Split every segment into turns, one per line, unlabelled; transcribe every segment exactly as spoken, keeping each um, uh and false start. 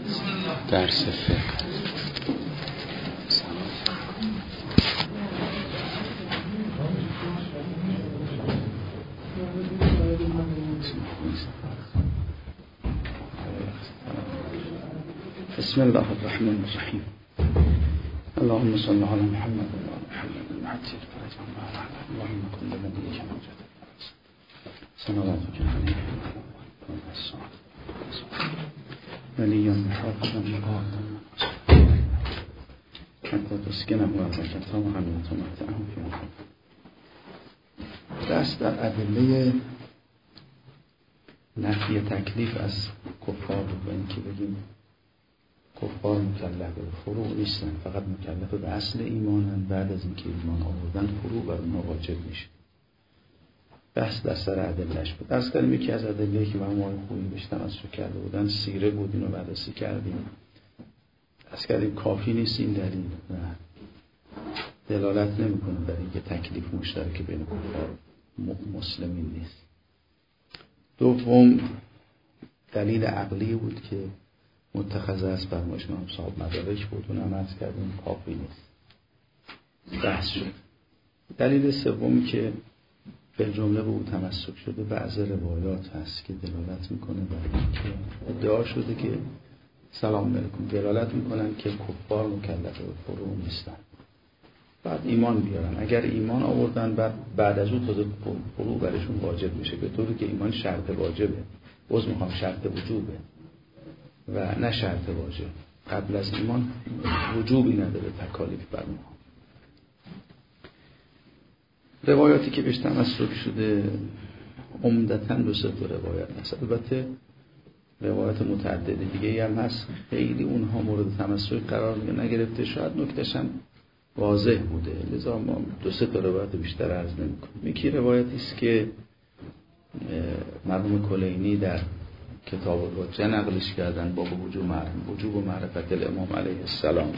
درس فقه. بسم الله الرحمن الرحیم. اللهم صل علی محمد و آل محمد المعجل فرج الله. اللهم كن لنبيك موجدا صلواتك عليه وعلى الصالح وليا محافظا مقادا حتى تسكنه وزكته وحملته متعه في محمد. دست در ادله نفی تکلیف از کفار رو، اینکه بگیم کفار مکلف به فروع نیستن، فقط مکلف به اصل ایمانن، بعد از اینکه ایمان آوردن فروع بر اونها واجب میشه. بحث در سر ادلهش بود. از کلمه یکی از ادله‌ای که من ما خوبی بشتم از رو کرده بودن سیره بود، اینو بررسی کردیم. از کلمه کافی نیست این دلیل و دلالت نمیکنه بر اینکه تکلیف مشترک بین کفار مسلمین نیست. دوم دلیل عقلی بود که متخذ است فرمایش امام صاحب مدارک بود، اونم عرض کردیم کافی نیست، بحث شد. دلیل سوم که به جمله به او تمسک شده بعض روایات هست که دلالت میکنه بر اینکه ادعا شده که سلام علیکم دلالت میکنن که کفار مکلف به فروع نیستن، بعد ایمان بیارن. اگر ایمان آوردن بعد بعد از اون تازه فروع برشون واجب میشه، به طوری که ایمان شرط واجبه، باز میخوام شرط وجوبه و نه شرط واجب. قبل از ایمان وجوبی نداره تکالیف بر ما. روایاتی که بهش تمسک شده عمدتاً دو سه تا روایت هست، البته روایات متعدده دیگه هم هست، خیلی اونها مورد تمسک قرار نگرفته، شاید نکته‌ش هم واضح بوده، لذا ما دو سه تا روایت بیشتر عرض نمی‌کنیم. یکی روایتی است که مرحوم کلینی در کتاب الحجه نقلش کردن، باب وجوب وجوب و معرفت الامام علیه السلام،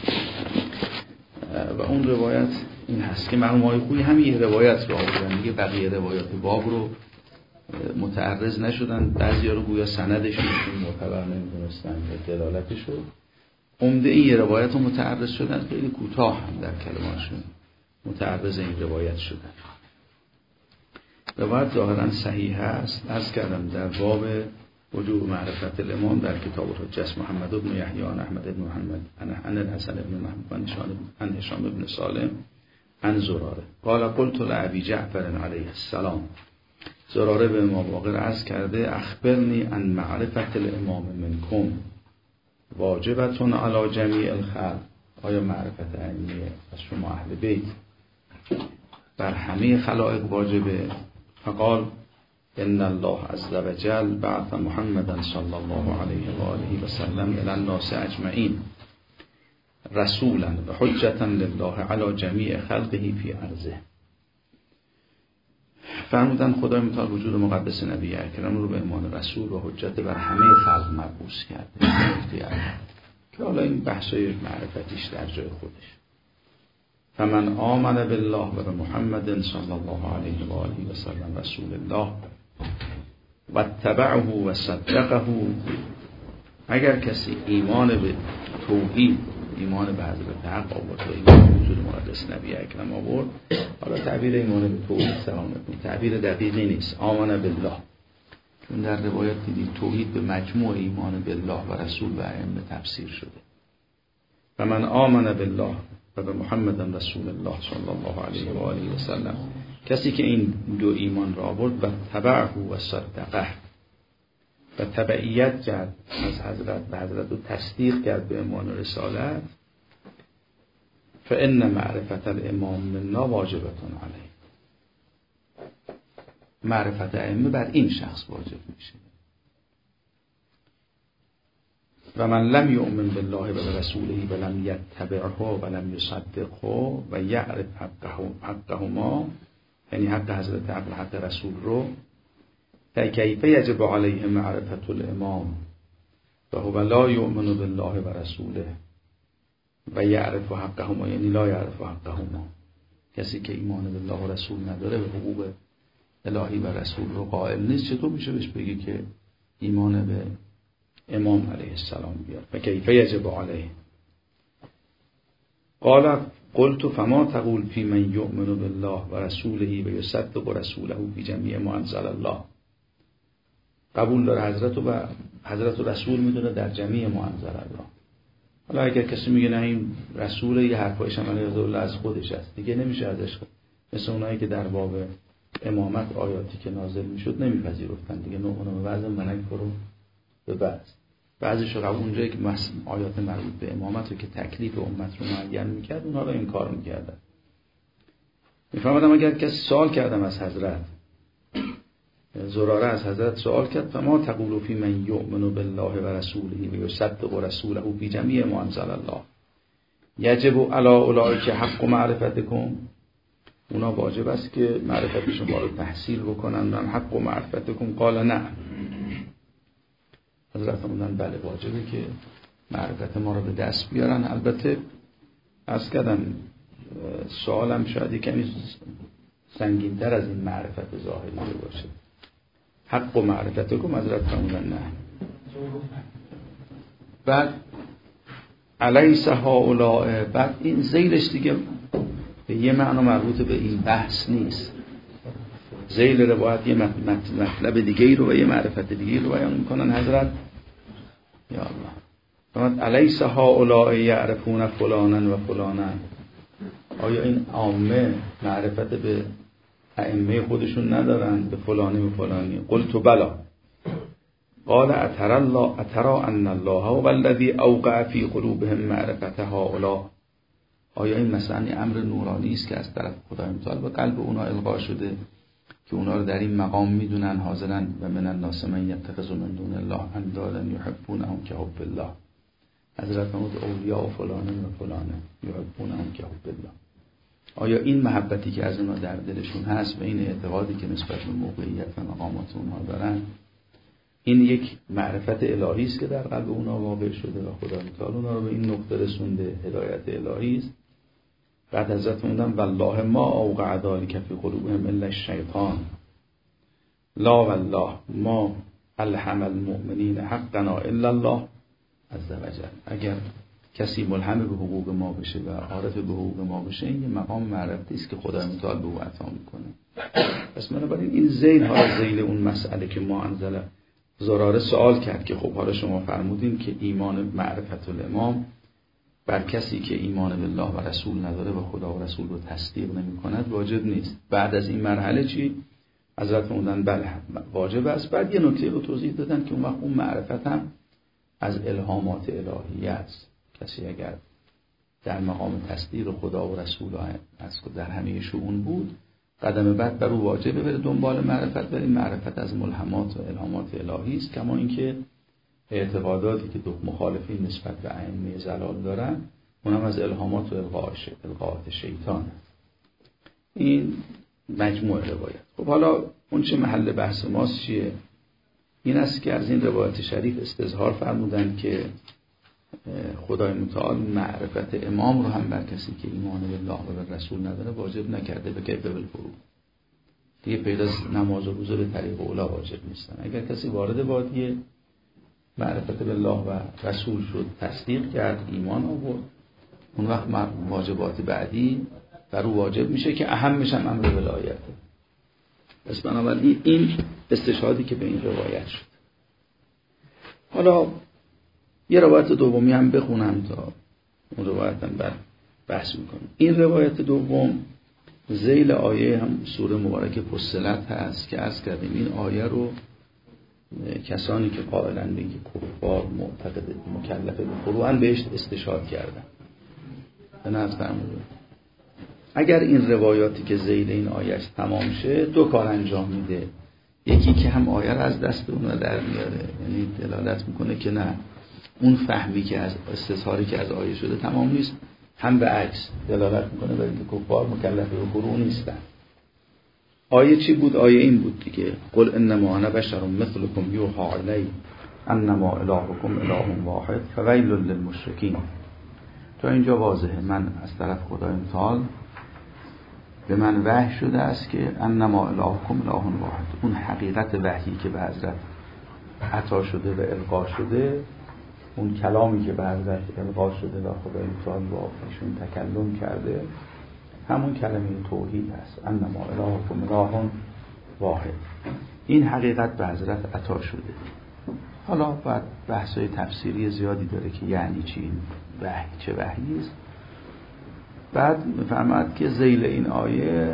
و اون روایت این هست که مرحوم آقای خویی همین یه روایت رو آوردن دیگه، بقیه روایات باب رو متعرض نشدن. بعضیا رو گویا سندشون معتبر نمی‌دونستن به دلالتش رو، عمده این یه روایت رو متعرض شدن، خیلی کوتاه هم در کلماتشون متعرض این روایت شدن. روایت ظاهرا صحیح است. عرض کردم در باب وجوب معرفت الامام در کتاب الحجه محمد بن یحیی عن احمد بن محمد عن الحسن بن محمد عن هشام بن سالم عن زراره قال قلت لابی جعفر علیه السلام. زراره به امام باقر عرض کرده اخبرنی عن معرفت الامام منکم واجبتون علی جمیع الخلق. آیا معرفت عینیه از شما اهل بیت بر همه خلائق واجبه؟ فقال ان الله عز وجل بعث محمدا صلی الله علیه و آله و سلم الی الناس اجمعین رسولا و حجتا لله علی جمیع خلقه فی ارضه. فرمودن خدای متعال وجود مقدس نبی اکرم رو به عنوان رسول و حجت بر همه خلق مبعوث کرده، که حالا این بحثای معرفتیش در جای خودش. فمن آمن بالله و به محمد صلی الله علیه و آله و سلم رسول الله و اتبعه و صدقه، اگر کسی ایمان به توحید، ایمان به حضرت حق آورد و ایمان به وجود مقدس نبی اکرم آورد، حالا تعبیر ایمان به توحید سلام نکن، تعبیر دقیقی نیست، آمن بالله، چون در روایت دیدید توحید به مجموع ایمان بالله و رسول و ائمه تفسیر شده. و من آمن بالله و به محمد رسول الله صلی الله علیه و آله و سلم، کسی که این دو ایمان را آورد و تبعه و صدقه و تبعیت کرد از حضرت به حضرت و تصدیق کرد به ایمان رسالت، فان معرفت الامام منا واجبتون علیه، معرفت ائمه بر این شخص واجب میشه. و من لم یؤمن بالله و برسوله و لم یتبعه و لم یصدقه و یعرف حقهما، یعنی حق حضرت حق و حق رسول رو، کیف یجب علیه معرفت الامام و هو لا یؤمن بالله و رسوله و یعرف حقهما، یعنی لا یعرف حقهما. کسی که ایمان بالله و رسول نداره به حقوق الهی و رسول رو قائل نیست، چطور میشه بهش بگی که ایمان به امام علیه السلام بیاد و کیف یجب علیه. قال قلت فما تقول فی من یؤمن بالله و رسوله و یصدق رسوله فی جمیع ما انزل الله. قبول داره حضرت و حضرت و رسول میدونه در جمیع ما انزل الله. حالا اگر کسی میگه نه این رسول، یه حرفایش هم علیه الله از خودش است دیگه نمیشه ازش خود. مثل اونایی که در باب امامت آیاتی که نازل میشد نمیپذیرفتن دیگه، نه اونم وضع منک رو به بعض بعضیش رو قبول، اونجایی که آیات مربوط به امامت رو که تکلیف امت رو معین میکرد اونها رو انکار میکردن. میفهمدم اگر کسی سوال کردم از حضرت، زراره از حضرت سوال کرد فما تقول فی من یؤمن بالله و رسوله و یصدق رسوله فی جمیع ما انزل الله یجب علی اولئک حق معرفتکم، اونا واجب است که معرفت شما رو تحصیل بکنن. من حق معرفتکم قال نه. حضرت فرمودن بله واجبه که معرفت ما رو به دست بیارن. البته عرض کردم سوالم شاید کمی سنگین‌تر از این معرفت ظاهری باشه. حق و معرفتکم حضرت فرمودن نه. بعد الیس هؤلاء، بعد این زیلش دیگه به یه معنا مربوط به این بحث نیست. زیل روایت یه مطلب دیگه ای رو و یه معرفت دیگه ای رو بیان میکنن حضرت. یا الله. فرمود الیس هؤلاء یعرفون فلانا و فلانا، آیا این عامه معرفت به ائمه خودشون ندارن به فلانی و فلانی؟ قلت بلا. قال اترى الله اترى ان الله هو الذي اوقع في قلوبهم معرفت هؤلاء، آیا این مثلا امر نورانی است که از طرف خدای متعال به قلب اونا القا شده که اونا رو در این مقام میدونن حاضرن و من الناس من یتخذ من دون الله اندادا یحبونهم کحب الله. حضرت فرمود اولیاء و فلانه و فلانه یحبونهم کحب الله. آیا این محبتی که از اونا در دلشون هست و این اعتقادی که نسبت به موقعیت و مقامات اونها دارن، این یک معرفت الهی است که در قلب اونها واقع شده و خدا متعال اونها رو به این نقطه رسونده، هدایت الهی است. بعد حضرت موندن والله ما اوقع ذلک فی قلوبهم الا الشیطان لا والله ما الهم المؤمنین حقنا الا الله عز وجل. اگر کسی ملهم به حقوق ما بشه و عارف به حقوق ما بشه، این یه مقام معرفتی است که خدای متعال به او عطا میکنه. پس بنابراین این ذیل ها ذیل اون مسئله که ما انزله. زراره سوال کرد که خب حالا شما فرمودین که ایمان معرفت الامام بر کسی که ایمان بالله و رسول نداره و خدا و رسول رو تصدیق نمی کند واجب نیست. بعد از این مرحله چی؟ حضرت فرمودن بله واجب است. بعد یه نکته رو توضیح دادن که اون وقت اون معرفت هم از الهامات الهی است. کسی اگر در مقام تصدیق خدا و رسول از در همه شؤون بود، قدم بعد بر او واجبه بره دنبال معرفت، ولی معرفت از ملهمات و الهامات الهی است. کما اینکه اعتقاداتی که دو مخالفین نسبت به ائمه ضلال دارن، اونم از الهامات و القاءات شیطان. این مجموع روایت. خب حالا اون چه محل بحث ماست چیه؟ این است که از این روایت شریف استظهار فرمودن که خدای متعال معرفت امام رو هم بر کسی که ایمان بالله و به رسول نداره واجب نکرده. به کیف بالفروض دیگه پیدا نماز و روزه به طریق اولا واجب نیستن. اگر کسی وارد وادی معرفت بالله و رسول شد، تصدیق کرد، ایمان آورد، اون وقت واجبات بعدی بر او واجب میشه که اهمش هم امر ولایته. پس بنابراین این استشهادی که به این روایت شد. حالا یه روایت دومی هم بخونم تا اون روایت هم بر بحث میکنم. این روایت دوم ذیل آیه هم سوره مبارکه فصلت هست که عرض کردیم این آیه رو کسانی که قائلن به کفار معتقد مکلف به فروعن بهش استشهاد کردن. به نظر فرمودن اگر این روایاتی که ذیل این آیهش تمام شه، دو کار انجام میده. یکی که هم آیه رو از دست اون در میاره، یعنی دلالت میکنه که نه اون فهمی که از استظهاری که از آیه شده تمام نیست، هم به عکس دلالت میکنه بر اینکه کفار مکلف به فروع نیستن. آیه چی بود؟ آیه این بود دیگه، قل انما انا بشر مثلكم یوحى الی انما الهکم اله واحد فویل للمشرکین. تا اینجا واضحه، من از طرف خدای متعال به من وحی شده است که انما الهکم اله واحد. اون حقیقت وحی که به حضرت عطا شده و القا شده، اون کلامی که به حضرت القا شده و خدای متعال با ایشون تکلم کرده همون کلمه توحید هست، انما الهکم اله واحد. این حقیقت به حضرت عطا شده. حالا بعد بحث‌های تفسیری زیادی داره که یعنی چی این وحی، چه وحیی است. بعد میفهمد که ذیل این آیه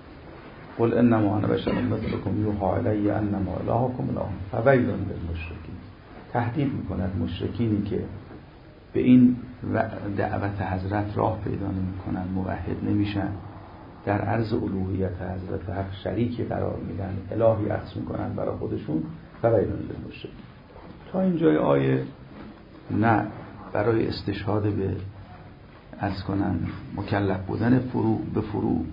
قل انما انا بشر مثلکم یوحی الی انما الهکم اله فویل للمشرکین. تهدید میکند مشرکینی که به این دعوت حضرت راه پیدا نمیکنن، موحد نمیشن، در عرض الوهیت حضرت حق شریکی قرار میدن، الهی عکس میکنن برای خودشون، فویل للمشرکین. تا اینجای آیه نه برای استشهاد به از کنم مکلف بودن فرو به فرو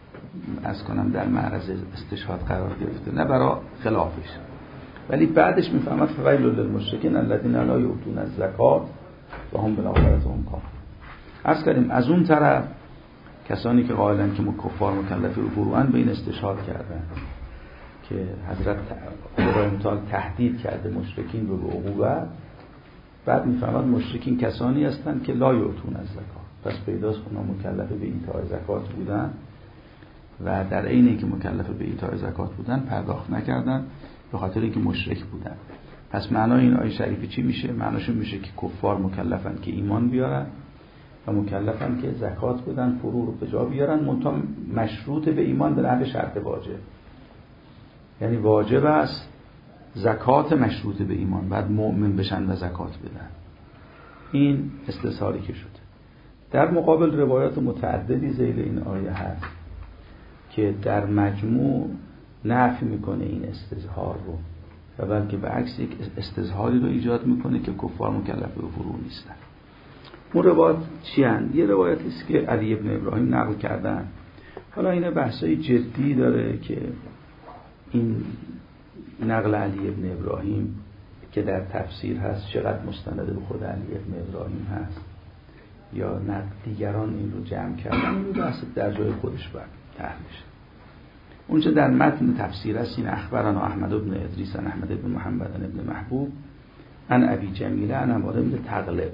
از کنم در معرض استشهاد قرار گرفته، نه برای خلافش. ولی بعدش میفهمد فویل للمشرکین الذین لا یؤتون الزکات و هم بالآخرة هم کافرون. عرض کردیم از اون طرف کسانی که قائلن که کفار مکلف به فروان به این استشهاد کردن که حضرت خدای متعال تهدید کرده مشرکین رو به عقوبت. بعد میفهمد مشرکین کسانی هستند که لا یؤتون الزکات، پس پیداست اونا مکلف به ایتاء زکات بودن و در عین اینکه مکلف به ایتاء زکات بودن پرداخت نکردن به خاطر اینکه مشرک بودن. پس معنای این آیه شریفه چی میشه؟ معناشون میشه که کفار مکلفن که ایمان بیارن و مکلفن که زکات بدن، فرو رو به جا بیارن، منتها مشروط به ایمان به نحو شرط واجب. یعنی واجب است زکات مشروط به ایمان، بعد مؤمن بشن و زکات بدن. این استثاری که شده. در مقابل روایات متعددی ذیل این آیه هست که در مجموع نفی میکنه این استظهار رو و بلکه به عکس یک استظهاری رو ایجاد میکنه که کفار مکلف به فرو نیستن. اون روایات چی هست؟ یه روایتی است که علی ابن ابراهیم نقل کردن. حالا این بحثای جدی داره که این نقل علی ابن ابراهیم که در تفسیر هست چقدر مستند به خود علی ابن ابراهیم هست یا نه دیگران این رو جمع کردن، این رو بحث در جای خودش بر طرح میشه. اونجا در متن تفسیر است این اخبرنا احمد بن ادریس عن احمد بن محمد بن محبوب عن ابی جمیله عن عماد بن تغلب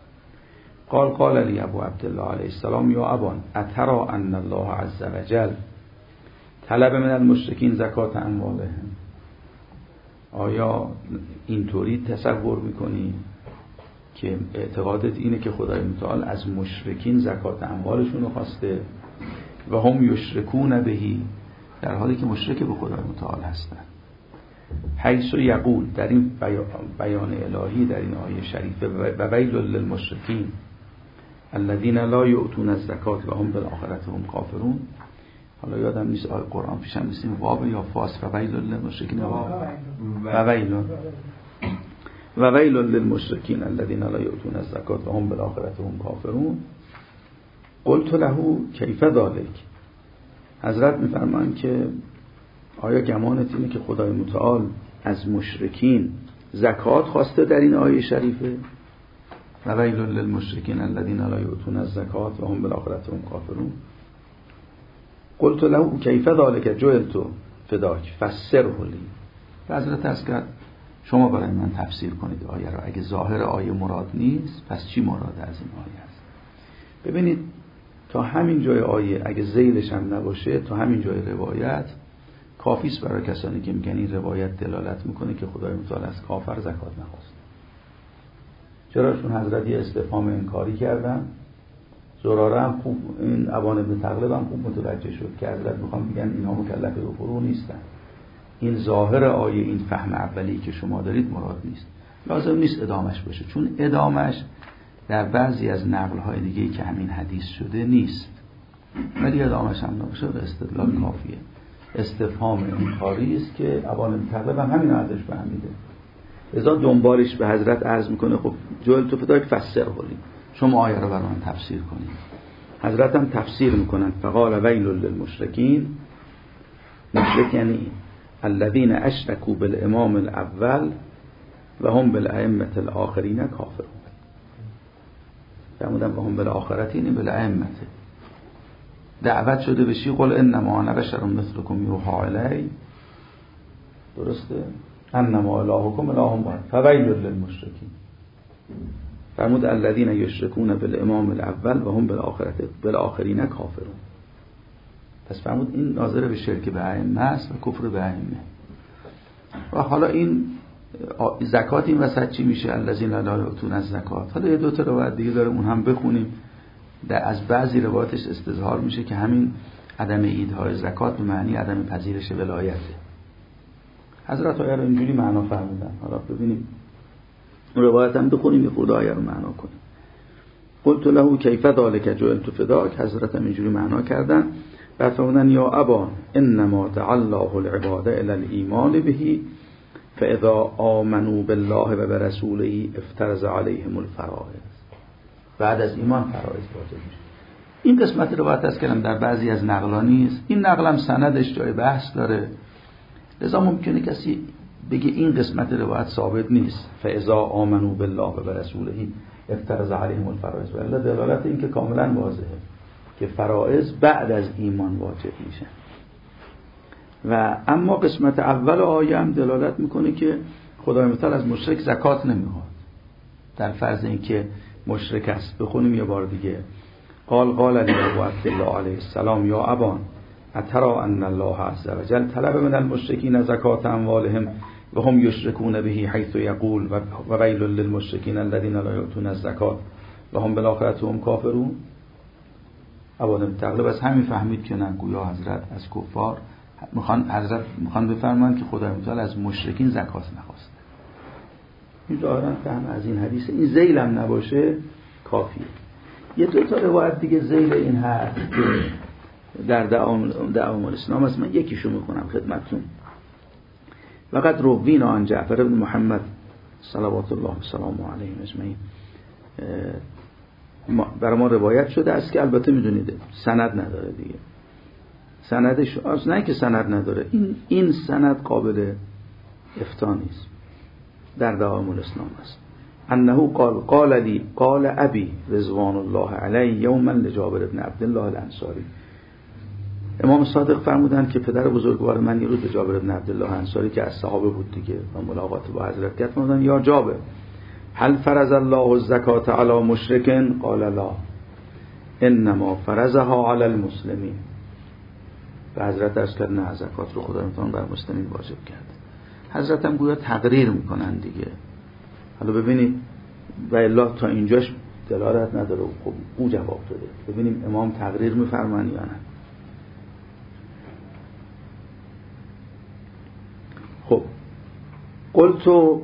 قال قال لی ابو عبدالله علیه السلام یا ابان اترى ان الله عز وجل طلب من المشرکین زکات اموالهم. آیا اینطوری تصور میکنی که اعتقادت اینه که خدای متعال از مشرکین زکات اموالشون رو خواسته و هم یشرکون بهی، در حالی که مشرک به خدای متعال هستن؟ حیث یقول در این بیان الهی در این آیه شریفه و ویل للمشرکین الذین لا یؤتون الزکات و هم بالآخرة هم کافرون. حالا یادم نیست آیه قرآن پیشم نیستیم واب یا فاس و ویل للمشرکین و ویل و ویل للمشرکین الذین لا یؤتون الزکات و هم بالآخرة هم کافرون. قلت له کیف ذلک. حضرت میفرمایند که آیا گمانت اینه که خدای متعال از مشرکین زکات خواسته در این آیه شریفه؟ و ویل للمشرکین الذین لا یؤتون الزکات و هم بالآخرة هم کافرون. قلت له کیف ذلک جعلت فداک فسره لی. حضرت عرض کرد شما برای من تفسیر کنید آیه را. اگه ظاهر آیه مراد نیست پس چی مراد از این آیه است؟ ببینید تا همین جای آیه اگه ذیلش هم نباشه تا همین جای روایت کافیست برای کسانی که میگن این روایت دلالت میکنه که خدای متعال از کافر زکات نخواست. چرا؟ چون حضرت یه استفهام انکاری کردن. زراره هم خوب این ابان ابن تغلب هم خوب متوجه شد که حضرت میخوام بگن اینا مکلف به فرو نیستن. این ظاهر آیه این فهم اولی که شما دارید مراد نیست. لازم نیست ادامش باشه، چون ادامش در بعضی از نقل‌های دیگه‌ای که همین حدیث شده نیست. ولی ادامش هم نباشه به استدلال کافیه. استفهام انکاری است که ابان تغلب هم همین ازش فهمیده. لذا دنبالش به حضرت عرض میکنه خب جوال تو فدای فسر کنید، شما آیه رو برای من تفسیر کنید. حضرت هم تفسیر میکنن فقال ویل للمشرکین. مشرک یعنی الذين اشركوا بالامام الاول و هم بالائمه الاخرین کافرون. فرمودن و هم بالآخرت یعنی بالائمه. دعوت شده بشی قل انما انا بشر مثلکم یوحی الی. درسته؟ انما الهکم اله واحد فویل للمشرکین. فرمود الذین یشرکون بالامام الاول و هم بالآخرة بالآخرین کافرون. پس فرمود این ناظر به شرک به ائمه است و کفر به ائمه. و حالا این زکات این وسط چی میشه؟ الذین لا یؤتون الزکات. حالا یه دو تا روایت دیگه داره، اون هم بخونیم. در از بعضی روایاتش استظهار میشه که همین عدم ایدهای زکات به معنی عدم پذیرش ولایته. حضرت آیه رو اینجوری معنا فرمودن. حالا ببینیم روایت هم بخونیم یه خود آیه رو معنا کنیم. قلت له کیف ذلک جعلت فداک. حضرت هم اینجوری معنا کردن. بعد فرمودن یا ابا انما دعا الله العباد الى الايمان به فاذا آمنوا بالله و برسوله افترض عليهم الفرائض. بعد از ایمان فرائض واجب میشه. این قسمت روایت است که در بعضی از نقلانی است. این نقل هم سندش جای بحث داره. لذا ممکنه کسی بگه این قسمت روایت ثابت نیست. فاذا آمنوا بالله و برسوله افترض عليهم الفرائض. ولی دلالت این که کاملا واضحه که فرائض بعد از ایمان واجب میشن. و اما قسمت اول آیه هم دلالت میکنه که خدای متعال از مشرک زکات نمیخواد. در فرض اینکه مشرک است. بخونیم یه بار دیگه. قال قال علی ابو عبدالله علیه السلام یا ابان اترى ان الله عز وجل طلب من المشرکین زکات اموالهم و هم یشرکون به حیث یقول و ویل للمشرکین الذین لا یؤتون الزکات و هم بالآخرة هم کافرون. ابو تغلب از همین فهمید که نه، گویا حضرت از کفار میخوان حضرت میخوان بفرمایند که خدای متعال از مشرکین زکات نخواسته. این ظاهرا فهم از این حدیث. این ذیل هم نباشه کافیه. یه دو تا روایت دیگه ذیل این هست که در دعوام الاسلام است. من یکیشو میخونم خدمتتون. وقد روینا عن جعفر بن محمد صلوات الله و سلامه علیه اجمعین. برای ما روایت شده است که البته میدونید سند نداره دیگه. سندش از نه که سند نداره، این این سند قابل افتاء نیست. در دعوام الاسلام است. انه قال قال لی قال ابي رضوان الله علیه یوما لجابر بن عبدالله الانصاری. امام صادق فرمودند که پدر بزرگوار من یه روز به جابر بن عبدالله الانصاری که از صحابه بود دیگه و ملاقات با حضرت کرد، فرمودند یا جابر هل فرض الله الزکات علی مشرک؟ قال لا انما فرضها علی المسلمین. به حضرت عرض کرد نه، زکات رو خدای متعال بر مسلمین واجب کرد. حضرت هم گویا تقریر میکنن دیگه. حالا ببینید و الا تا اینجاش دلالت نداره. خب او جواب داده. ببینیم امام تقریر میفرمان یا نه. خب قلت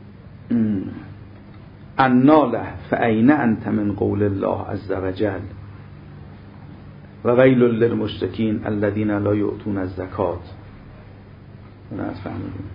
اناله فاین انت من قول الله عز وجل و ویل للمشرکین الذین لا یؤتون الزکات. اون از فهمیدیم.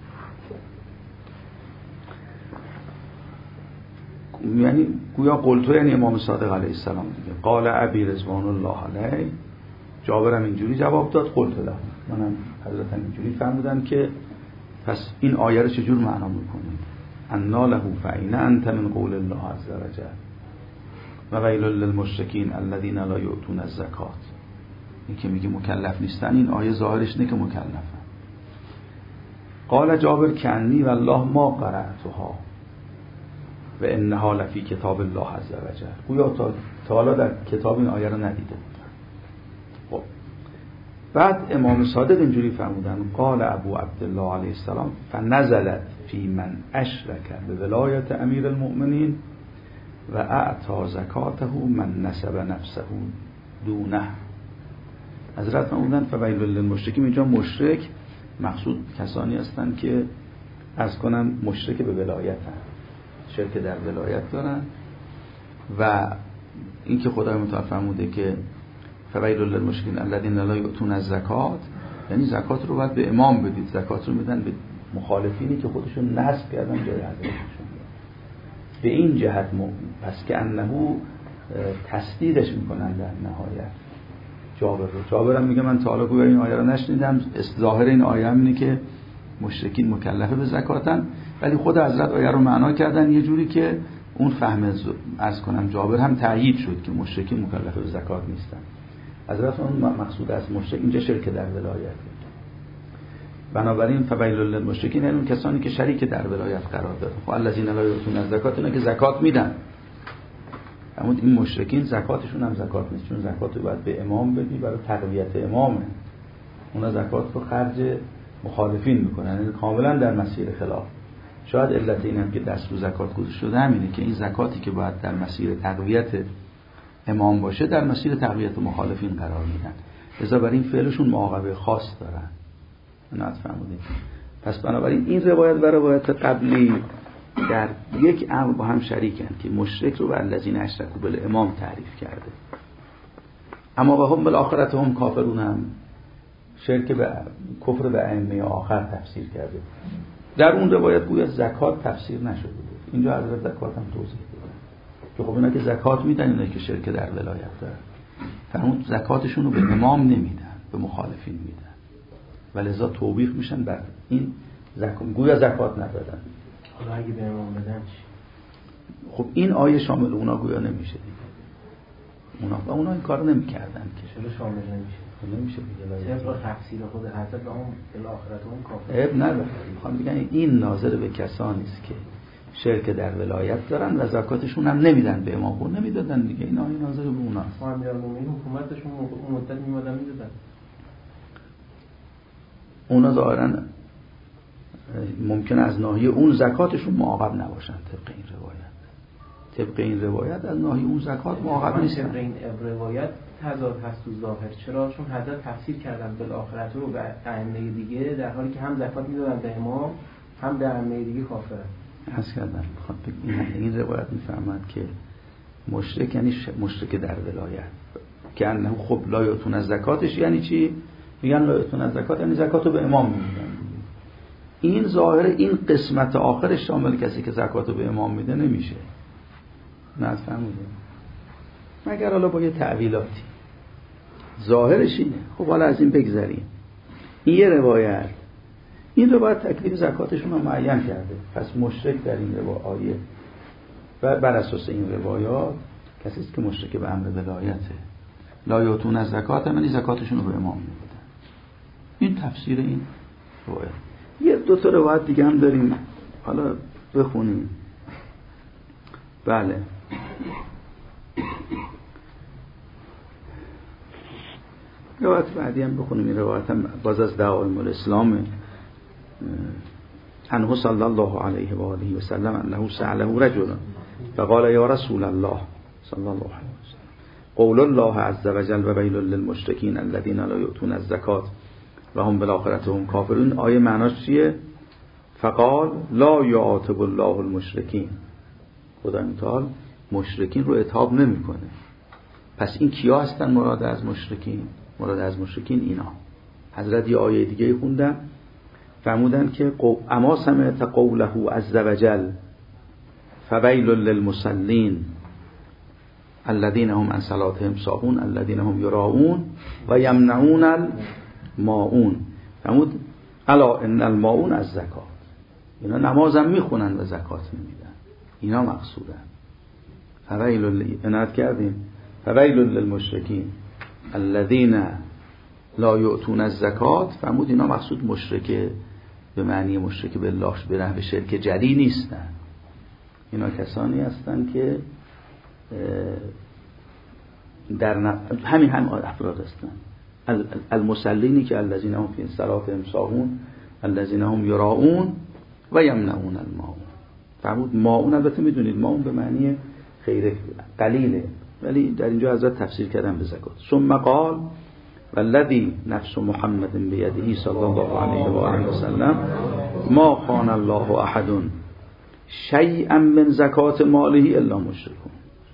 یعنی گویا قلتو یعنی امام صادق علیه السلام دیگه. قال ابی رضوان الله علیه. جابرم اینجوری جواب داد قلت له. منم حضرت اینجوری فهمیدم که پس این آیه رو چجور معنا میکنید؟ انا له فاین انت من قول الله عز وجل و ویل للمشرکین الذین لا یؤتون الزکات. این که میگه مکلف نیستن، این آیه ظاهرش نه که مکلفن. قال جابر کنی والله ما قرأتها و انها لفی کتاب الله عز وجل. گویا تا حالا در کتاب این آیه رو ندیده بودن. خب بعد امام صادق اینجوری فرمودن قال ابو عبدالله علیه السلام فنزلت فی من اشرک به ولایت امیر المؤمنین و اعطا زکاته من نسب نفسه دونه. حضرت فرمودن فویل للمشرکین. اینجا مشرک مقصود کسانی هستند که از کنن مشرک به ولایت هستند، شرک در ولایت دارن. و این که خدای متعال فرموده که فویل للمشرکین الذین لا یؤتون الزکات، یعنی زکات رو باید به امام بدید. زکات رو میدن به مخالفینی که خودشون نصب کردن جای حضرتشون. به این جهت مؤمن. پس که انه تسدیدش میکنن در نهایت جابر رو. جابر هم میگه من تا حالا گویا این آیه رو نشنیدم. ظاهر این آیه هم اینه که مشرکین مکلفه به زکاتن، ولی خود حضرت آیه رو معنا کردن یه جوری که اون فهم از کنم جابر هم تأیید شد که مشرکین مکلفه به زکات نیستن. حضرت اون مقصود از مشرک اینجا شرک در ولایت. بنابراین فویل للمشرکین یعنی اون کسانی که شریک در ولایت قرار دارن. و الذین لا یؤتون الزکات اینا که زکات میدن، اما این مشرکین زکاتشون هم زکات نیست، چون زکات رو باید به امام بدی، برای تقویت امامه. اونا زکات رو خرج مخالفین میکنن، یعنی کاملا در مسیر خلاف. شاید علت این هم که دست رو زکات گذاشته شده همینه که این زکاتی که باید در مسیر تقویت امام باشه در مسیر تقویت مخالفین قرار میدن، لذا برای این فعلشون معاقبه خاص دارن. نه فهمیدید؟ پس بنابراین این روایت و روایت قبلی در یک امر با هم شریکن که مشرک رو و الذین اشرکوا بالامام تعریف کرده. اما و هم بالآخرت هم کافرون هم شرک به کفر به ائمه آخر تفسیر کرده. در اون روایت گویا زکات تفسیر نشده بود. اینجا حضرت زکات هم توضیح دادن که خب اینا که زکات میدن، اینا که شرک در ولایت دارن، فرمود زکاتشون رو به امام نمیدن، به مخالفین میدن، ولذا توبیخ میشن بر این زکات، گویا زکات ندادن.
حالا اگه به امام بدن چی؟
خب این آیه شامل اونا گویا نمیشه دیگه. اونا و اونا این کارو نمیکردن که.
چرا شامل نمیشه؟
نمیشه دیگه.
طبق تفسیر خود حضرت اون الاخرت اون کافر.
عیب نداره. میخوام بگم این ناظر به کسانی است که شرک در ولایت دارن و زکاتشون هم نمیدن به امام. خود نمیدادن دیگه. این آیه ناظر به اوناست.
امیرالمومنین حکومتشون اون مدت میمدن میدادن.
اونا ظاهرا ممکن از ناحیه اون زکاتشون معاقب نباشن طبق این روایت. طبق این روایت از ناحیه اون زکات معاقب نیستن.
طبق این روایت تضاد هست تو ظاهر. چرا؟ چون حضرت تفسیر کردن بالآخرت رو به ائمه دیگه، در حالی که هم زکات میدادن به امام هم به ائمه دیگه کافرن.
حس کردن میخواد این این روایت میفهمد که مشرک یعنی مشرک در ولایت که انه خب لا یؤتون از زکاتش یعنی چی؟ میگن لا یؤتون از زکات یعنی زکاتو به امام میدن. این ظاهر این قسمت آخرش شامل کسی که زکاتو به امام میده نمیشه. نه فهمیدید؟ مگر حالا با یه تعویلاتی. ظاهرش اینه. خب حالا از این بگذریم. این یه روایت. این روایت تکلیف زکاتشون رو معین کرده. پس مشرک در این روایت و بر اساس این روایات کسی است که مشرک به امر ولایته. لا یؤتون از زکات یعنی زکاتشون رو به امام میدن. این تفسیر این روایت. یه دو تا روایت دیگه هم داریم. حالا بخونیم. بله. روایت بعدی هم بخونیم. این روایت هم باز از دعائم الاسلام عنه صلی الله علیه و آله و سلم انه سأله رجل فقال یا رسول الله صلی الله علیه و سلم قول الله عز وجل و ویل للمشرکین الذین لا یؤتون الزکات و هم بالآخرة هم کافرون. آیه معناش چیه؟ فقال لا یعاتب الله المشرکین. خدا متعال مشرکین رو عتاب نمیکنه. پس این کیا هستن مراد از مشرکین؟ مراد از مشرکین اینا. حضرت یه آیه دیگه خوندن فرمودن که اما سمعت قوله عز وجل فویل للمصلین الذین هم عن صلاتهم ساهون الذین هم یراؤون و یمنعون الماعون. فرمود الا ان الماعون از زکات. اینا نمازم میخونن و زکات نمیدن. اینا مقصودن. فویل عنایت کردیم. فویل للمشرکین الذین لا یؤتون الزکات. فرمود اینا مقصود مشرک به معنی مشرک بالله به نحو شرک جلی نیستن. اینا کسانی هستن که در ن... همین هم افراد هستن. المصلینی که الذین هم فی صلاتهم ساهون الذین هم یراؤون و یمنعون الماعون. فرمود ماعون البته میدونید ماعون به معنی خیر قلیله، ولی در اینجا حضرت تفسیر کردن به زکات. ثم قال والذی نفس محمد بیده صلی الله علیه و آله و سلم ما خان الله احد شیئا من زکات ماله الا مشرکون.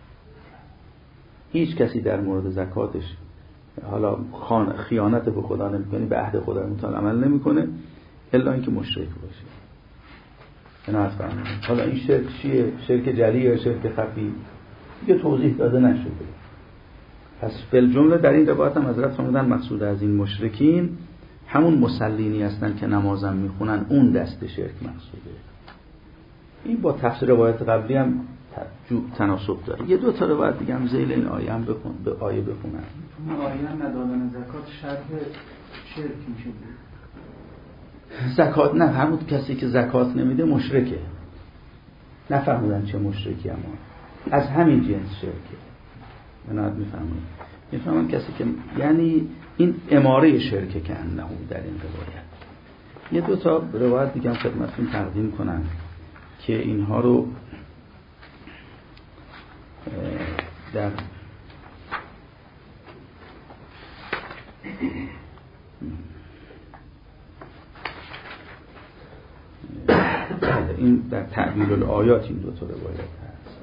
هیچ کسی در مورد زکاتش حالا خیانت به خدا نمیکنه، به عهد خدا متعال عمل نمیکنه الا اینکه مشرک باشه. اینا فهمیدن. حالا این شرک چیه؟ شرک جلی یا شرک خفی؟ دیگه توضیح داده نشده. پس فل جمله در این روایت هم حضرت فرمودن مقصود از این مشرکین همون مسلینی هستن که نمازم میخونن، اون دست شرک مقصوده. این با تفسیر روایت قبلی هم تناسب داره. یه دو تا روایت دیگه هم ذیل این آیه هم بخون، به آیه بخونن.
این آیه هم ندادن زکات شرح شرک میشه بود.
زکات نه، همون کسی که زکات نمیده مشرکه. نفهمیدن چه مشرکی، اما از همین جنس شرکه. مناد میفهمون میفهمون کسی که یعنی این اماره شرکه که انه در این روایت. یه دو تا روایت دیگه هم خدمتتون تقدیم کنم که اینها رو در این در تعبیل الآیات این دو تا روایت هست.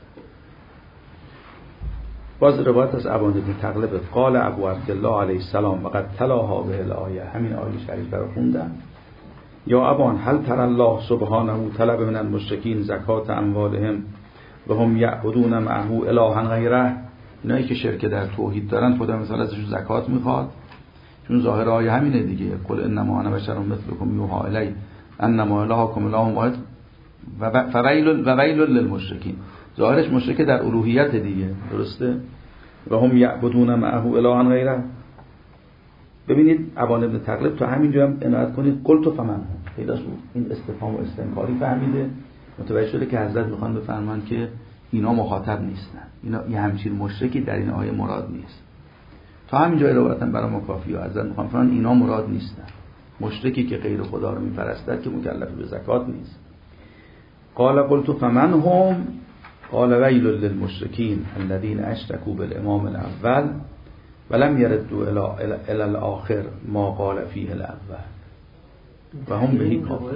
باز روایت از ابان بن تغلب قال ابو عبدالله علیه السلام وقد تلاها به الآیه، همین آیه شریف رو خوندم. یا ابان هل تر الله سبحانه طلب من المشرکین زکات اموالهم و هم یعبدون معه الها غیره. اینایی که شرک در توحید دارن خدا مثلا ازشون زکات میخواد، چون ظاهر آیه همینه دیگه. قل انما انا بشر مثلکم یوحی الی انما الهکم اله واحد فویل وویل للمشرکین. ظاهرش مشرک در الوهیت دیگه، درسته؟ و هم یعبدون معه الها غیره. ببینید ابان ابن تغلب تا همینجا هم عنایت کنید قلت فمن، خیلیش این استفهام و استنکاری فهمیده، متوجه شده که حضرت میخوان بفرمان که اینا مخاطب نیستن، اینا یه همچین مشرکی در این آیه مراد نیست. تا همینجا روایتاً برای ما کافیه. حضرت میخوان بفرمان اینا مراد نیستن، مشرکی که غیر خدا رو میپرستد که مکلف به زکات نیست. قال قلت فمن هم قال ویل للمشرکین الذين اشركوا بالامام الاول ولم يردوا الى الى الاخر ما قال فيه الاول و هم بهی کافر.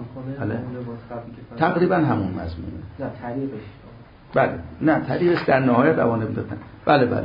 تقریبا همون مضمونه.
نه تعریفش.
بله نه تعریفش در نهایت ابان ابن تغلب. بله بله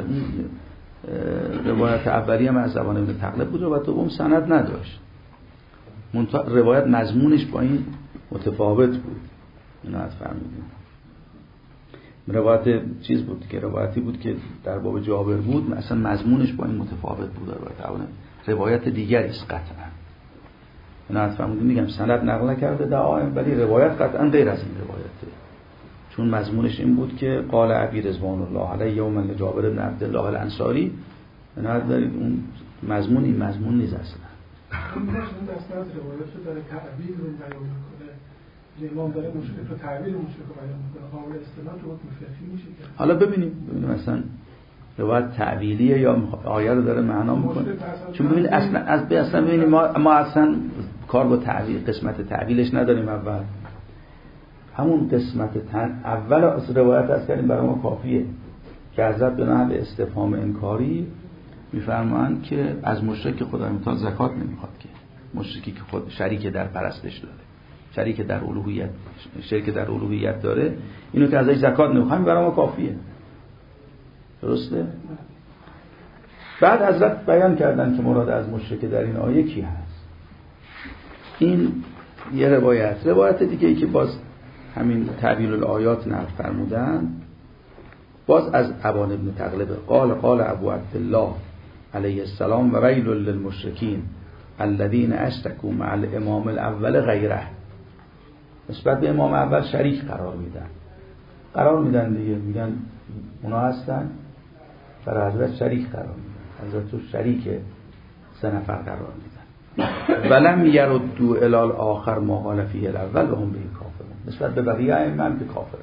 روایت اولی هم از ابان ابن تغلب بود و دوم سند نداشت. روایت مضمونش با این متفاوت بود. اینا از فهمیدیم. روایت چیز بود که روایتی بود که در باب جابر بود، مثلا مضمونش با این متفاوت بود. روایت روایت دیگری است قطعا. اینا از فهمیدیم. میگم سند نقل نکرده دعایم، ولی روایت قطعا غیر از این روایته، چون مضمونش این بود که قال ابی رضوان الله علیه یوما لجابر بن عبدالله الانصاری. اینا دارید اون مضمون این مضمون نیست اصلا.
این دست از روایت رو داره تعبیر رو بیان میکنه، امام داره مشکل رو تعبیر مشکل رو بیان میکنه، قابل استناد رو مفهمی میشه.
حالا ببینیم ببینیم مثلا روایت تعبیلیه یا آیه رو داره معنا میکنه. چون ببینید اصلا از به اصلا ببینید ما ما اصلا کار با تعبیر قسمت تعبیلش نداریم. اول همون قسمت تن اول از روایت از کردیم برای ما کافیه که حضرت به نحو استفهام انکاری میفرمایند که از مشرک خدای متعال زکات نمیخواد، که مشرکی که خود شریک در پرستش داره، شریک در الوهیت شرک در الوهیت داره، اینو که ازش زکات نمیخواد برای ما کافیه. درسته؟ بعد حضرت بیان کردن که مراد از مشرک در این آیه کی هست. این یه روایت. روایت دیگه ای که باز همین تعبیل الآیات نقل فرمودن، باز از ابان ابن تغلب قال قال ابو عبدالله علیه السلام و ویل للمشرکین الذین اشرکوا مع الامام الاول غیره. نسبت به امام اول شریک قرار میدن قرار میدن دیگه، میگن اونا هستن برای حضرت شریک قرار میدن، حضرت تو شریک سه نفر قرار میدن. ولم یردوا الی الاخر ما قال فیه الاول و هم به کافرون. نسبت به بقیه ائمه که کافرن،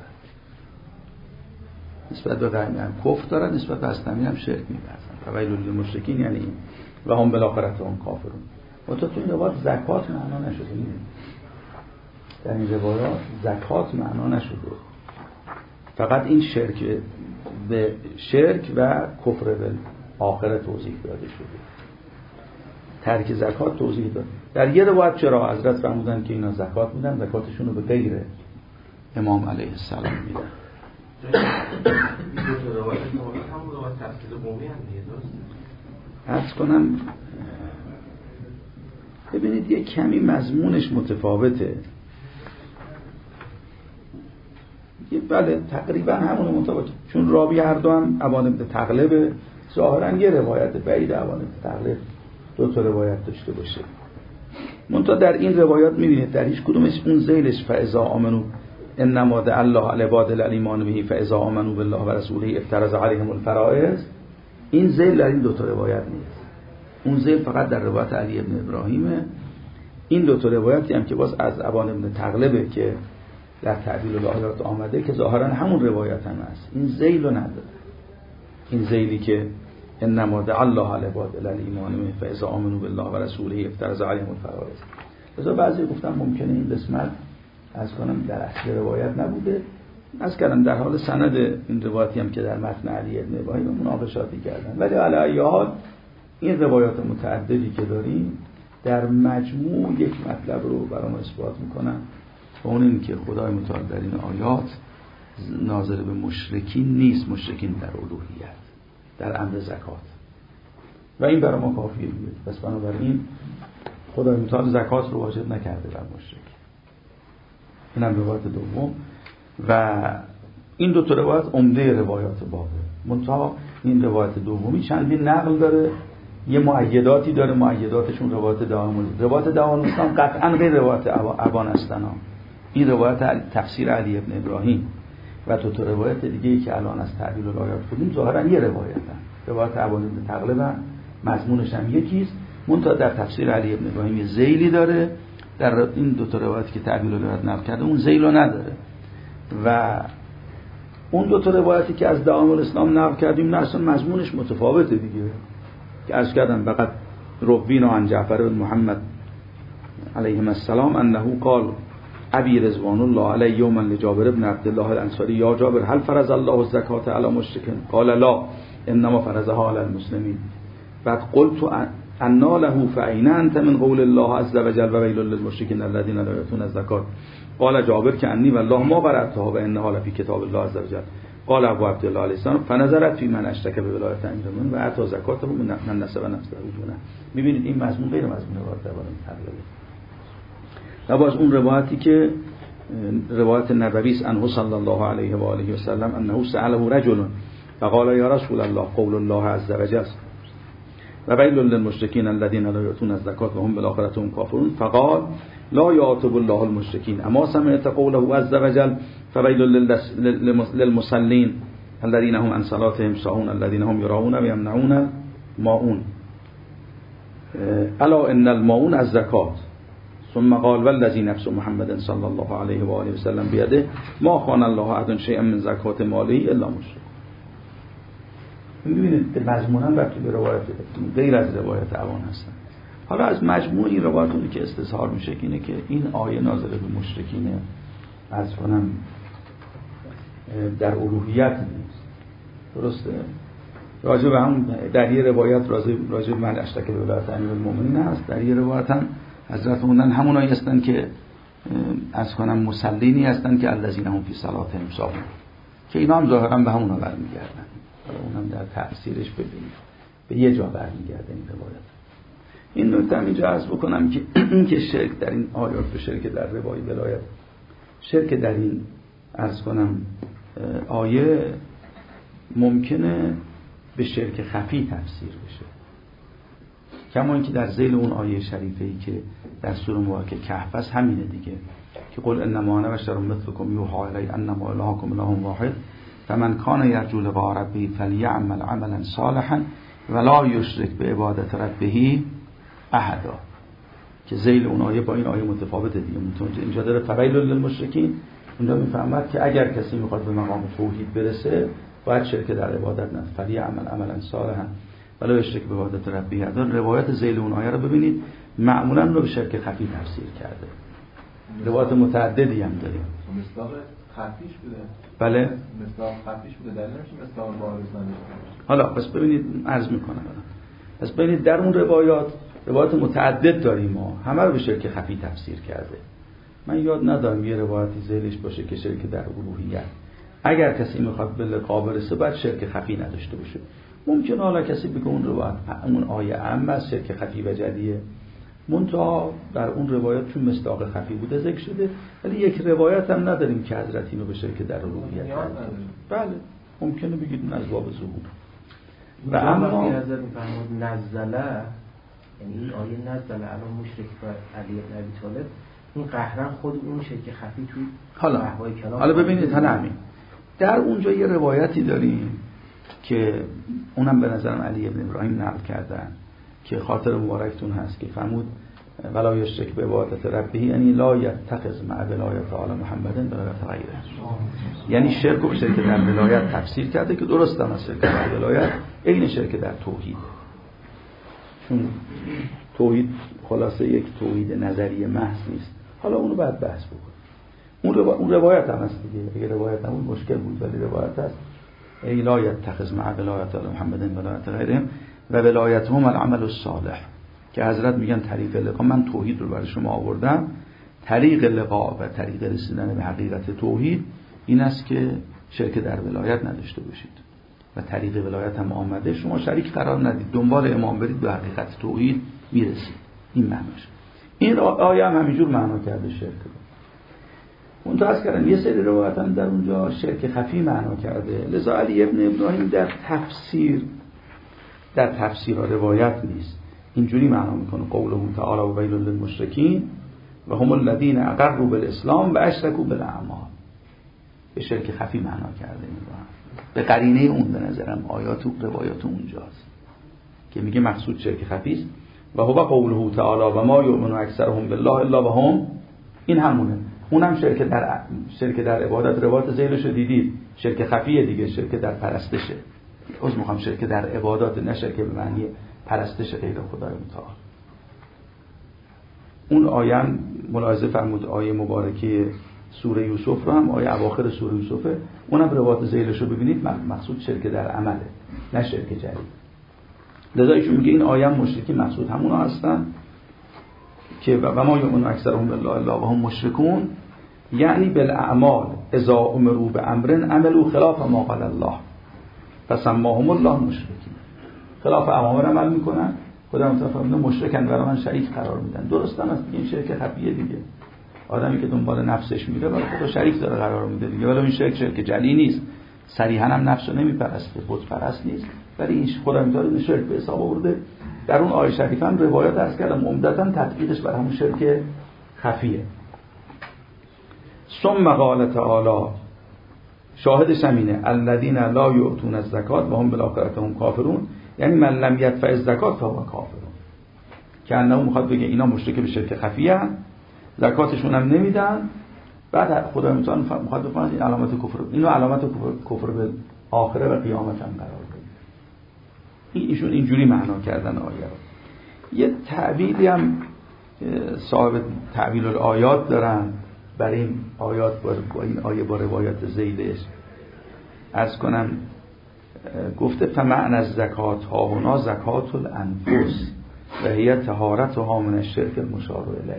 نسبت به غیره هم کفر دارن، نسبت به اسلامی هم شرک می‌ورزن. فویل للمشرکین یعنی این و هم بالاخره هم کافرون. و تو تو این روایت زکات معنا نشده. در این روایات زکات معنا نشده، فقط این شرک به شرک و کفر به آخرت توضیح داده شده، ترک زکات توضیح داد. در یه روایت چرا حضرت فرمودن که اینا زکات میدن، زکاتشون رو به غیر امام علیه السلام میدن. عرض کنم ببینید یه کمی مضمونش متفاوته. بله تقریبا همون مطابق، چون راوی هر دو هم ابان ابن تغلب، ظاهرا یه روایت بعید ابان ابن تغلب دو تا روایت داشته باشه. منتها در این روایات میبینید در هیچ کدومش اون ذیلش فاذا آمنو انما دع الله العباد الایمان به فاذا آمنو بالله و رسوله افترض علیهم الفرائض، این ذیل در این دو تا روایت نیست. اون ذیل فقط در روایت علی ابن ابراهیمه. این دو تا روایتی هم که باز از ابان ابن تغلبه که در تعبیل الآیات آمده که ظاهرا همون روایت هم هست، این ذیل رو نداره. این ذیلی که انما دعا الله العباد الی الایمان فاذا آمنوا بالله و رسوله افترض علیهم الفرائض. لذا بعضی گفتن ممکنه این قسمت از کنم در اصل روایت نبوده. از کردم در حال سند این روایتی هم که در متن علی ابن ابراهیم مناقشاتی کردن، ولی علی ای حال این روایات متعددی که داریم در مجموع یک مطلب رو برام اثبات میکنن و اون این که خدای متعال در این آیات ناظر به مشرکین نیست، مشرکین در الوهیت، در امر زکات، و این برای ما کافیه دیگه. پس بنابراین خدای متعال زکات رو واجب نکرده بر مشرک. اینم روایت دوم و این دو تا روایت عمده روایات بابه. منتها این روایت دومی چندین نقل داره، یه مؤیداتی داره، مؤیداتشون روایت دوام روایت دوام اسلام قطعا غیر روایت ابان هستن. این روایت تفسیر علی ابن ابراهیم و دو تا روایت دیگه‌ای که الان از تعبیل الآیات بودیم ظاهرا یه روایتن. روایت ابان ابن تغلب مضمونش هم یکیست، منتها در تفسیر علی ابن ابراهیم یه ذیلی داره، در این دو تا روایتی که تعبیل الآیات نقل کرده اون ذیل رو نداره. و اون دو تا روایتی که از دوام الاسلام نقل کردیم نه اصلا مضمونش متفاوته دیگه، که عرض کردم فقط روینا عن جعفر بن محمد علیهم السلام انه قال ابي رضوان الله علیه یوما لجابر بن عبد الله الانصاری یا جابر هل فرض الله الزکات علی مشرکین قال لا انما فرضها علی المسلمین. بعد قلت انا له فاین انت من قول الله عز وجل و ویل للمشرکین الذين لا يؤتون الزکات قال جابر که انی والله ما برأتها و انها لفی کتاب الله عز وجل قال ابو عبد الله علیه السلام فنظرت فی من اشتک به ولایت امیر المؤمنین و اعطى زکاته من نسب نفسه دونه. میبینید این مضمون غیر مضمون روایت درباره تغییر. و باز اون روایتی که روایت نبوی است عنه صلی الله علیه و آله و سلم انه سأله رجل فقال یا رسول الله قول الله عز وجل و ویل للمشرکین الذين لا يؤتون الزکات و هم بالآخرة هم کافرون فقال لا يعاتب الله المشرکین اما سمعت قوله عز وجل فویل للمصلین الذين هم عن صلاتهم ساهون الذين هم يراؤون و یمنعون ماعون الا ان الماعون الزکات ثم قال والذي نفس محمد صلی الله علیه و آله و سلم بیده ما خان الله احد شیئا من زکات ماله الا مشرک. می‌بینید مضمونا وقتی به روایت غیر از روایت عوان هستن. حالا از مجموع این روایتونی که استظهار میشه اینه که این آیه نازل به مشرکینه از کنم در الوهیت نیست. درسته؟ راجع به هم در یه روایت راجع به من اشتک به ولایت امیر المؤمنین هست، در یه روایت هم حضرت موندن همونایی هستن که از کنم مسلینی هستن که الذین هم فی صلاتهم ساهون، که اینا هم ظاهرا به همونا برمیگردن. اونم در تفسیرش ببینید به یه جا برمیگرده این روایت. این نکته هم اینجا عرض بکنم که این که شرک در این آیات به شرک در روای ولایت، شرک در این عرض کنم آیه ممکنه به شرک خفی تفسیر بشه، کما اینکه در ذیل اون آیه شریفه‌ای که در سوره مبارکه کهف است همینه دیگه، که قل انما انا بشر مثلکم یوحی الی انما الهکم اله واحد فمن کان یرجو لقاء ربه فلیعمل عملا صالحا ولا یشرک بعبادت ربه احدا، که ذیل اون آیه با این آیه متفاوته دیگه. اینجا داره فویل للمشرکین، اونجا میفهمد که اگر کسی میخواد به مقام توحید برسه باید شرک در عبادت نه، فلیعمل عملا صالحا ولا یشرک بعبادت ربه احدا. روایت ذیل اون آیه رو ببینید معمولا رو به شرک خفی تفسیر کرده. روایت متعددی هم داریم.
مصداق خفیش بوده.
بله.
مصداق خفیش بوده، دلیل نمیشه مصداق بارز نمیشه.
حالا پس ببینید عرض میکنم الان. پس ببینید در اون روایات روایات متعدد داریم، ما همه رو به شرک خفی تفسیر کرده. من یاد ندارم یه روایتی ذیلش باشه که شرک در الوهیت. اگر کسی میخواد به لقا برسه باید شرک خفی نداشته باشه. ممکنه حالا کسی بگه اون روایت اون آیه عام است، شرک خفی و جلیه، منتها در اون روایت چون مصداق خفی بوده ذکر شده، ولی یک روایت هم نداریم که حضرت اینو به شرک در الوهیت کرده. بله ممکنه بگید اون از باب ظهور.
و اما حضرت میفرمود نزله، یعنی این آیه نزله الان مشرک و علی بن ابی طالب، این قهرن خود اون شرک خفی توی
حالا حالا ببینید حالا همین در اونجا یه روایتی داریم که اونم به نظرم علی بن ابراهیم نقل کردن که خاطر مبارکتون هست که فرمود ولا یشرک بعبادت ربه یعنی لا یتخذ مع ولایت آل محمد ولایت غیره. یعنی شرک و شرک در ولایت تفسیر کرده که درست هم از شرک در ولایت این شرک در توحید، چون توحید خلاصه یک توحید نظری محض نیست. حالا اونو بعد بحث بکنیم. اون روا... اون روایت هم هست دیگه، اگه روایت نبود مشکل بود، ولی روایت هست ای لا یتخذ مع ولایت آل محمد ولایت غیره و ولایتهم العمل الصالح، که حضرت میگن طریق لقا، من توحید رو برای شما آوردم، طریق لقا و طریق رسیدن به حقیقت توحید این است که شرک در ولایت نداشته باشید و طریق ولایت هم آمده، شما شریک قرار ندید، دنبال امام برید، به حقیقت توحید میرسید. این معناش. این آیه هم همینجور معنا کرده شرک رو. اون تا از کردن یه سری روایت هم در اونجا شرک خفی معنا کرده. لذا علی ابن ابراهیم در تفسیر در تفسیر روایت نیست، اینجوری معنا میکنه قوله تعالی و ویل للمشرکین و هم الذین اقروا بالاسلام و اشرکوا بالاعمال. به شرک خفی معنا کرده این رو هم. به قرینه اون به نظرم آیات و روایات اونجاست که میگه مقصود شرک خفی است. و هو قوله تعالی و ما یؤمن اکثرهم بالله الا وهم، این همونه. اونم شرک در شرک در عبادت، روایت ذیلش دیدید، شرک خفیه دیگه، شرک در پرستشه. از میخوام شرک در عبادات، نه شرک به معنی پرستش غیر خدای متعال. اون آیه هم ملاحظه فرمود، آیه مبارکه سوره یوسف رو هم، آیه اواخر سوره یوسفه، اونم روایت ذیلش رو ببینید، مقصود شرک در عمله، نه شرک جدید. لذا ایشون میگه این آیه هم مشرکی مقصود همونا هستن که و ما یؤمن اکثرهم بالله الا وهم مشرکون، یعنی بالاعمال اذا امروا بامر عملوا خلاف ما قال الله فسماهم الله مشرکین. خلاف اوامر عمل میکنن، خدا متعال فرموده مشرکن، برای من شریک قرار میدن. درست هم است، این شرک خفیه دیگه. آدمی که دنبال نفسش میره برای خدا شریک داره قرار میده دیگه، ولی این شرک شرک جلی نیست، صریحا هم نفسو نمیپرسته، بت پرست نیست، ولی این خدا متعال شرک به حساب آورده. در اون آیه شریفه هم روایت هست کردم عمدتاً تطبیقش بر همون شرک خفیه. ثم قال تعالی، شاهدش همینه، الذین لا یؤتون الزکات و هم بالآخرة هم کافرون، یعنی من لم یدفع الزکات فهو کافرون، که انه میخواد بگه اینا مشرک به شرک خفیه هستن، زکاتشون هم نمیدن، بعد خدا متعال میخواد بفرماید این علامت کفر، اینو علامت کفر, کفر به آخره و قیامت هم قرار بده. این ایشون اینجوری معنا کردن آیه رو. یه تعبیری هم صاحب تعبیل الآیات دارن برای این آیات، با این آیه با روایت زیدش عرض کنم، گفته فمعنى الزکات ها هنا زکات الانفس و هی طهارت ها من الشرک المشار الیه.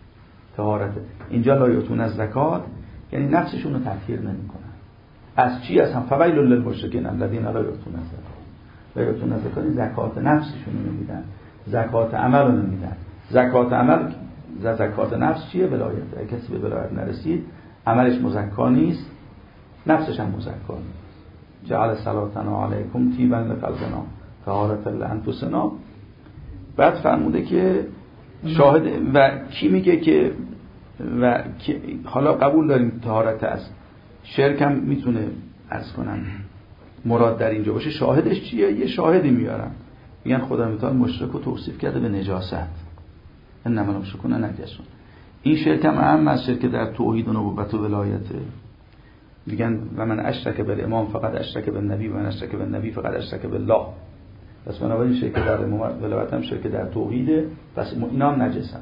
طهارت اینجا لا یؤتون الزکات یعنی نفسشون رو تطهیر نمی‌کنن. از چی؟ از هم فویل للمشرکین الذین لا یؤتون الزکات. لا یؤتون الزکات زکات نفسشون رو نمیدن، زکات عمل رو نمیدن. زکات عمل ز زکات نفس چیه؟ ولایت. کسی به ولایت نرسید عملش مزکا نیست، نفسش هم مزکا نیست. جعل صلاتنا علیکم طیبا لقلبنا طهارة لانفسنا. بعد فرموده که شاهد و کی میگه که و حالا قبول داریم طهارت است، شرک هم میتونه عرض کنم مراد در اینجا باشه. شاهدش چیه؟ یه شاهدی میارن، میگن خدا متعال مشرک رو توصیف کرده به نجاست، انما المشرکون نجسون. این شرک هم اهم از شرک در توحید و نبوت و ولایته. میگن و من اشرک بالامام فقط اشرک بالنبی و من اشرک بالنبی فقط اشرک بالله. پس بنابراین شرک در ولایت هم شرک در توحیده، پس اینا هم نجسن.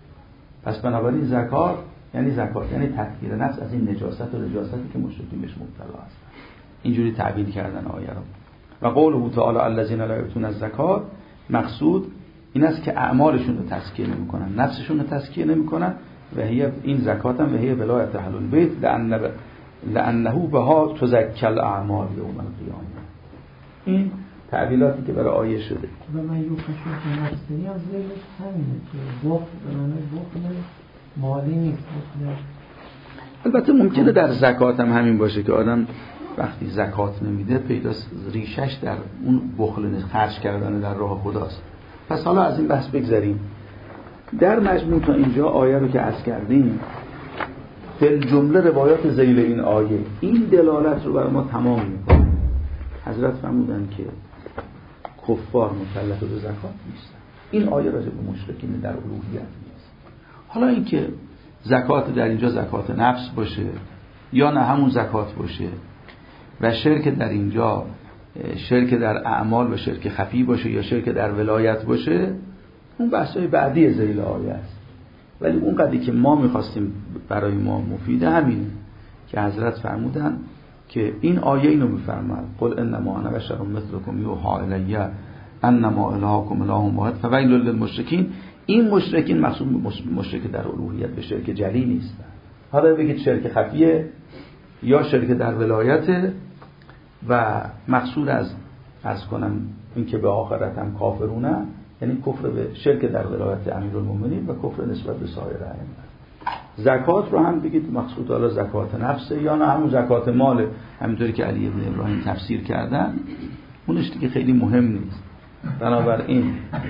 پس بنابراین زکات یعنی زکات یعنی تطهیر نفس از این نجاست و نجاستی که مشرکین بهش مبتلا هستن. اینجوری تعبیر کردن آیه رو. و قوله تعالی الذین لا یؤتون الزکات، مقصود این است که اعمالشون رو تزکیه نمی‌کنن، نفسشون رو تزکیه نمی‌کنن و هي این زکات هم و هي ولایت اهل البیت لأن لأنه بها تزکی الاعمال یوم القیامه. این تعبیراتی که برای آیه شده.
و من یو خشوع نفسی از ذلش همینه که بخل به معنی بخل مالی نیست.
البته ممکنه در زکات هم همین باشه که آدم وقتی زکات نمیده پیداست ریشش در اون بخل خرج کردن در راه خداست. پس حالا از این بحث بگذاریم. در مجموع تا اینجا آیه رو که عرض کردیم، فل جمله روایات ذیل این آیه این دلالت رو برای ما تمام میکنه. حضرت فرمودن که کفار مکلف به زکات نیستن. این آیه راجع به مشرکین در الوهیت نیست. حالا اینکه زکات در اینجا زکات نفس باشه یا نه همون زکات باشه و شرک در اینجا شرک در اعمال و شرک خفی باشه یا شرک در ولایت باشه، اون بحثای بعدی ذیل آیه است. ولی اون قدری که ما میخواستیم برای ما مفیده همینه که حضرت فرمودن که این آیه اینو میفرماد قل انما انا بشر مثلکم یوحی الی انما الهکم اله واحد فویل للمشرکین. این مشرکین مقصود مشرک در الوهیت به شرک جلی نیستن. حالا بگید شرک خفیه یا شرک در ولایت و مقصود از از کنم این که به آخرت هم کافرونه، یعنی کفر به شرک در ولایت امیرالمومنین و کفر نسبت به سایر ائمه. زکات رو هم بگید مقصود حالا زکات نفسه یا نه همون زکات مال، همینطوری که علی ابن ابراهیم تفسیر کردن، اونش دیگه خیلی مهم نیست. بنابراین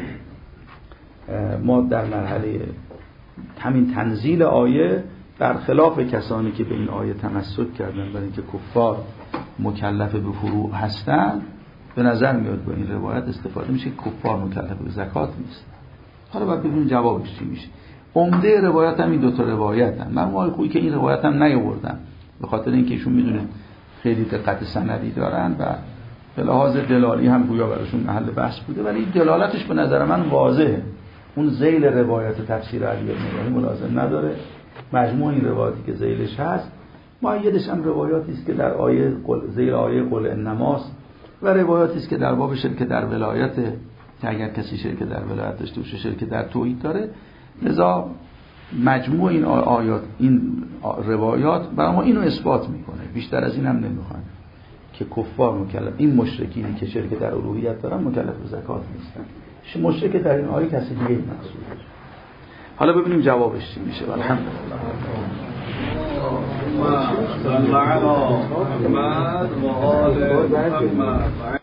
ما در مرحله همین تنزیل آیه برخلاف کسانی که به این آیه تمسک کردن برای اینکه کفار مکلف به فروع هستن، به نظر میاد با این روایت استفاده میشه که کفار مکلف به زکات نیست. حالا باید ببینیم جوابش چی میشه. عمده روایت هم این دو تا روایت هم. من آقای خویی که این روایت هم نیاوردن به خاطر اینکه ایشون میدونن خیلی دقت سندی دارن و به لحاظ دلالی هم گویا براشون محل بحث بوده، ولی دلالتش به نظر من واضحه. اون ذیل روایت تفسیر علی بن ابراهیم ملازم نداره. مجموع این روایتی که ذیلش هست مؤیدش هم روایاتی است که در آیه ذیل آیه قل انماست و روایاتی است که در باب شرک در ولایت که اگر کسی شرک در ولایت داشته باشه شرک در توحید داره. لذا مجموع این آیات این روایات برای ما اینو اثبات میکنه. بیشتر از این هم نمیخوان که کفار مکلف، این مشرکینی که شرک در الوهیت دارن مکلف به زکات نیستن. مشرک در این آیه کسی دیگه مقصوده. حالا ببینیم جوابش چی میشه. الحمدلله.